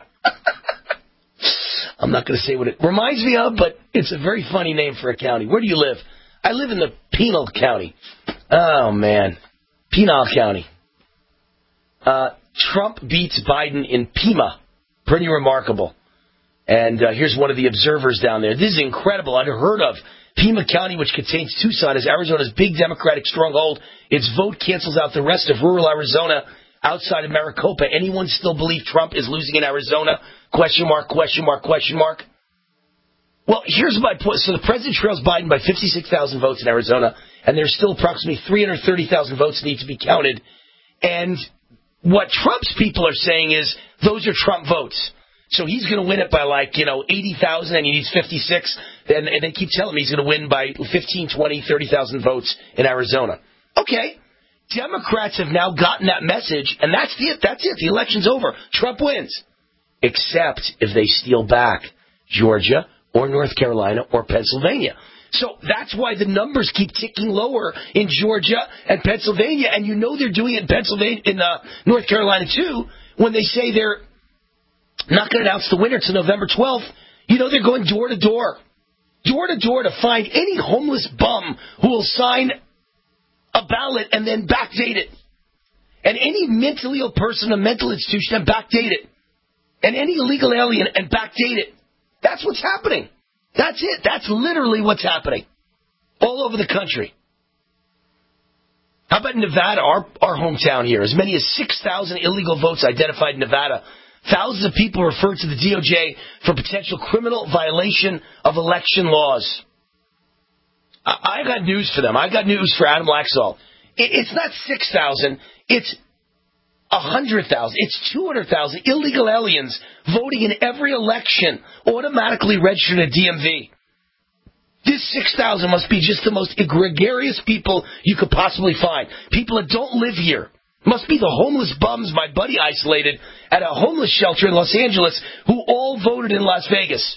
I'm not going to say what it reminds me of, but it's a very funny name for a county. Where do you live? I live in the Penal County. Oh, man. Pinal County. Trump beats Biden in Pima. Pretty remarkable. And here's one of the observers down there. This is incredible. Unheard of. Pima County, which contains Tucson, is Arizona's big Democratic stronghold. Its vote cancels out the rest of rural Arizona outside of Maricopa. Anyone still believe Trump is losing in Arizona? Question mark, question mark, question mark. Well, here's my point. So the president trails Biden by 56,000 votes in Arizona, and there's still approximately 330,000 votes need to be counted. And what Trump's people are saying is those are Trump votes. So he's going to win it by 80,000, and he needs 56. And they keep telling me he's going to win by 15, 20, 30,000 votes in Arizona. Okay. Democrats have now gotten that message, and that's it. That's it. The election's over. Trump wins. Except if they steal back Georgia or North Carolina or Pennsylvania. So that's why the numbers keep ticking lower in Georgia and Pennsylvania, and you know they're doing it in Pennsylvania, in North Carolina too, when they say they're not going to announce the winner until November 12th. You know they're going door to door to find any homeless bum who will sign a ballot and then backdate it, and any mentally ill person in a mental institution and backdate it, and any illegal alien and backdate it. That's what's happening. That's it. That's literally what's happening all over the country. How about Nevada, our hometown here? As many as 6,000 illegal votes identified in Nevada. Thousands of people referred to the DOJ for potential criminal violation of election laws. I got news for them. I got news for Adam Laxalt. It's not 6,000. It's 100,000. It's 200,000 illegal aliens voting in every election, automatically registered at DMV. This 6,000 must be just the most gregarious people you could possibly find. People that don't live here. Must be the homeless bums my buddy isolated at a homeless shelter in Los Angeles who all voted in Las Vegas.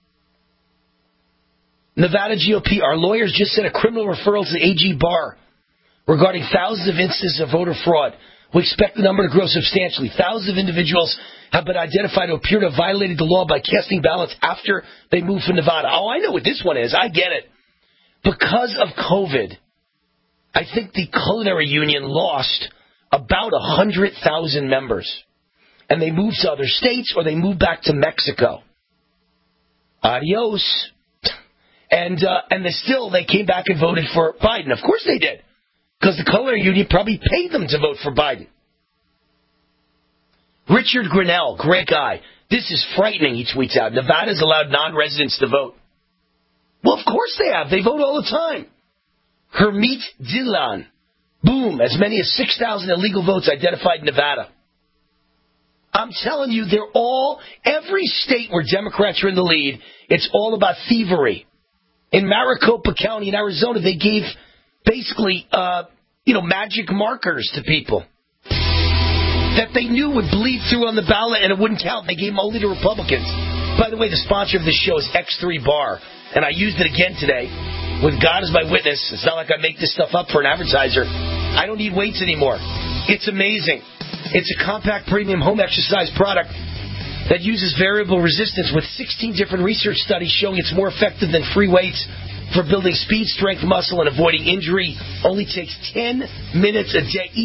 Nevada GOP, our lawyers just sent a criminal referral to the AG Barr regarding thousands of instances of voter fraud. We expect the number to grow substantially. Thousands of individuals have been identified who appear to have violated the law by casting ballots after they moved from Nevada. Oh, I know what this one is. I get it. Because of COVID, I think the Culinary Union lost about 100,000 members. And they moved to other states or they moved back to Mexico. Adios. And they came back and voted for Biden. Of course they did. Because the Culinary Union probably paid them to vote for Biden. Richard Grinnell, great guy. This is frightening, he tweets out. Nevada's allowed non-residents to vote. Well, of course they have. They vote all the time. Hermit Dillon. Boom, as many as 6,000 illegal votes identified in Nevada. I'm telling you, every state where Democrats are in the lead, it's all about thievery. In Maricopa County in Arizona, they gave basically, magic markers to people that they knew would bleed through on the ballot and it wouldn't count. They gave them only to Republicans. By the way, the sponsor of this show is X3 Bar, and I used it again today. With God as my witness, it's not like I make this stuff up for an advertiser. I don't need weights anymore. It's amazing. It's a compact premium home exercise product that uses variable resistance with 16 different research studies showing it's more effective than free weights for building speed, strength, muscle, and avoiding injury. Only takes 10 minutes a day.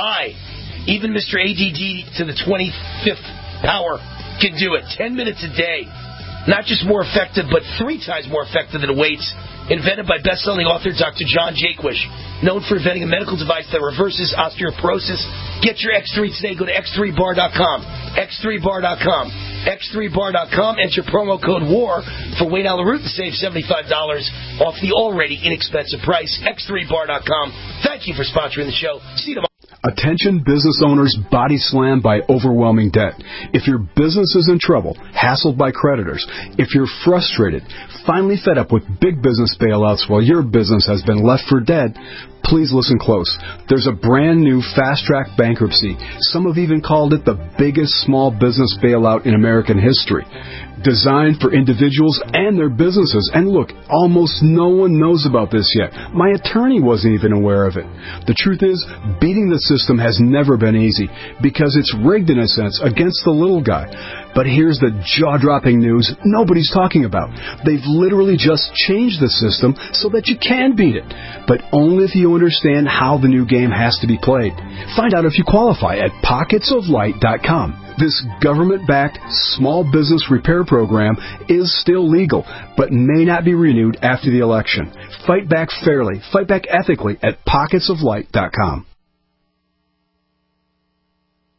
Even Mr. ADD to the 25th power can do it. 10 minutes a day. Not just more effective, but 3 times more effective than weights. Invented by best-selling author Dr. John Jaquish, known for inventing a medical device that reverses osteoporosis. Get your X3 today. Go to x3bar.com. x3bar.com. x3bar.com. Enter promo code WAR for Wayne Allyn Root and save $75 off the already inexpensive price. x3bar.com. Thank you for sponsoring the show. See you tomorrow. Attention business owners body slammed by overwhelming debt. If your business is in trouble, hassled by creditors, if you're frustrated, finally fed up with big business bailouts while your business has been left for dead, please listen close. There's a brand new fast-track bankruptcy. Some have even called it the biggest small business bailout in American history. Designed for individuals and their businesses. And look, almost no one knows about this yet. My attorney wasn't even aware of it. The truth is, beating the system has never been easy because it's rigged in a sense against the little guy. But here's the jaw-dropping news nobody's talking about. They've literally just changed the system so that you can beat it, but only if you understand how the new game has to be played. Find out if you qualify at pocketsoflight.com. This government-backed small business repair program is still legal, but may not be renewed after the election. Fight back fairly, fight back ethically at pocketsoflight.com.